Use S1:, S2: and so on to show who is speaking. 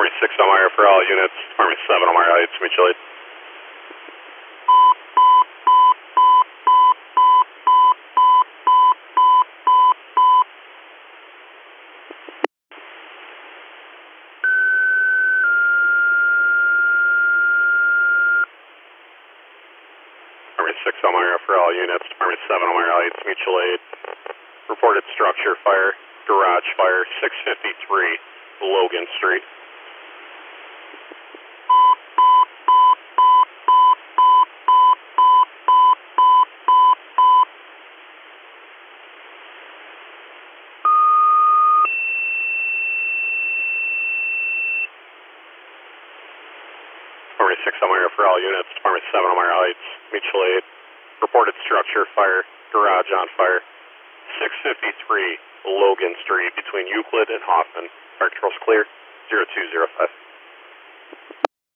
S1: Department 6 Elmira for all units. Department 7 Elmira Heights, mutual aid. Department 6 Elmira for all units. Department 7 Elmira Heights, mutual aid. Reported structure fire, garage fire, 653 Logan Street. Department 6 Elmira for all units. Department 7 Elmira Heights, mutual aid. Reported structure fire, garage on fire, 653 Logan Street between Euclid and Hoffman. Fire control's clear, 0205.